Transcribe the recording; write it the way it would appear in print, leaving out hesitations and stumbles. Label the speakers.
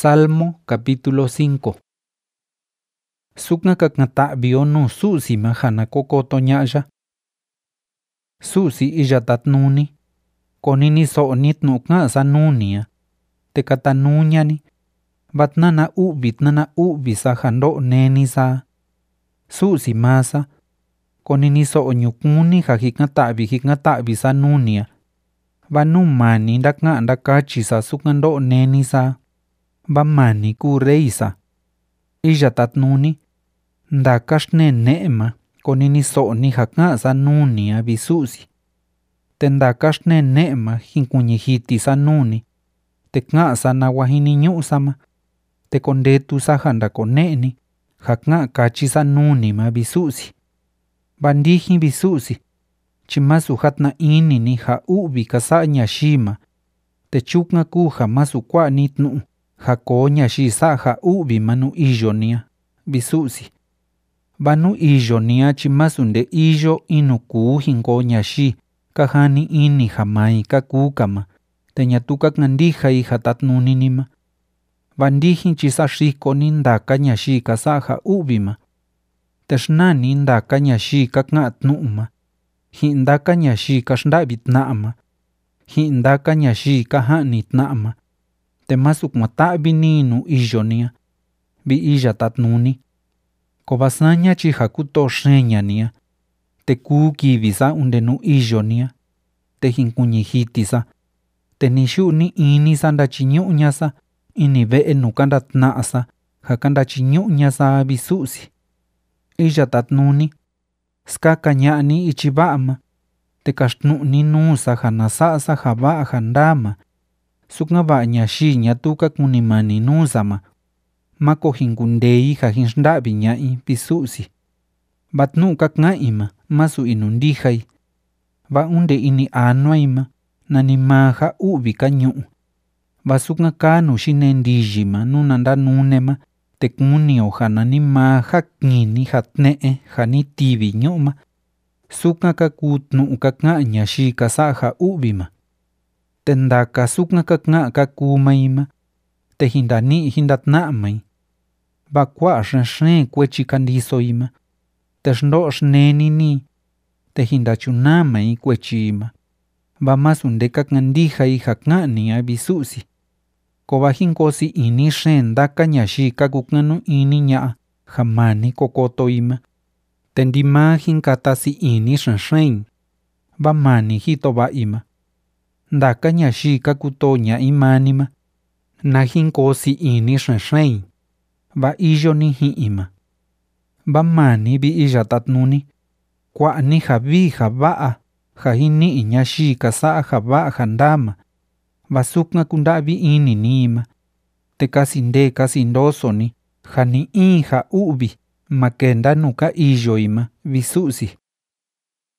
Speaker 1: Salmo capítulo 5. Sukna kaknata'vio nu su'si ma jana kokoto ña'ya. Su'si iya tatnuni, konini so'ni tnu'u ka'sa nunia, te katanuñani, vatnana u'vi sa jando neni sa. Su'si masa, konini so'o ñukuni ja jiknata'vi sa nunia, vanu mani ndaka'a ndakachi sa sukando neni sa. Vamani ku rey sa. Iya tatnuni, ndaka xne ne'ma konini so'ni ja ka'sa nunia vi su'si. Te ndaka xne ne'ma jinkuñi jiti sa nuni, te ka'sa nawa jiniñu'u sama, te kondetu sa ja ndakone'ni ja ka'a kachi sa nuni ma vi su'si. Vandijin vi su'si, chi masu jatna inini ja u'vi kasa'a ñaxi ma, te chukna ku ja masu kua'ni tnu'u ja koo ñaxi sa'a ja u'vi ma nu iyo nia, vi su'si. Vanu iyo nia chi masu nde iyo inu kuu jinkoo ñaxi ka jani ini ja mai ka kuu kama, te ñatu kaknandijai ja tatnuni ma. Vandijin chi sa xikoni ndaka ñaxi ka sa'a ja u'vi ma. Te xnani ndaka ñaxi ka ka'a tnu'u ma, ji'in ndaka ñaxi ka xnda'vi tna'a ma, ji'in ndaka ñaxi ka ja'ni tna'a ma, te masu kuata'vini nu iyo nia, vi iya tatnuni. Ko vasaña chi ja kutoo xeña nia, te kuu kivi sa unde nu iyo nia, te jinkuñi jiti sa, te ni xu'ni ini sa ndachiñu'uña sa ini ve'e nu kandatna'a sa ja kandachiñu'uña sa vi su'si. Iya tatnuni, skaka ña'ni ichi va'a ma, te kaxtnu'ni nuu sa ja nasa'a sa ja va'a ja ndaa ma, sukna va'a ñaxi ñatu kakunimani nuu sa ma. Mako jinkundei ja jinxnda'vi ña'i vi su'si. Vatnu'u kaka'ai ma masu inundijai. Va unde ini anuai ma nani maa ja u'vi ka ñu'u. Va sukna kanu xine ndiyi ma nu nandanune ma, te kunio ja nani maa ja kini ja tne'e ja ni tivi ñu'u ma, sukna ka kuu tnu'u kaka'a ñaxi ka sa'a ja u'vi ma. Te ndaka sukna kaka'a ka kuu mai ma, te jindani'i jindatna'a mai. Va kua'a xenxen kuechi kandisoi ma, te xndo xneni ni, te jindachuna mai kuechi ma. Va masu nde kaknandijai ja ka'nia vi su'si. Ko va jinkosi ini xen ndaka ñaxi ka kukanu ini ña'a ja mani kokotoi ma, te ndimaa jinkatasi ini xenxen. Va mani jito va'i ma. Ndaka ñaxi ka kutoo ña'i mani ma, na jinkosi ini xenxen. Va iyo ni ji'i ma. Va mani vi iya tatnuni, kua'ni ja vi ja va'a ja jini'i ñaxi ka sa'a ja va'a ja ndaa ma. Va sukna kunda'vi ini ni ma, te kasi nde kasi ndosoni ja ni in ja u'vi ma kenda nu ka iyoi ma vi su'si.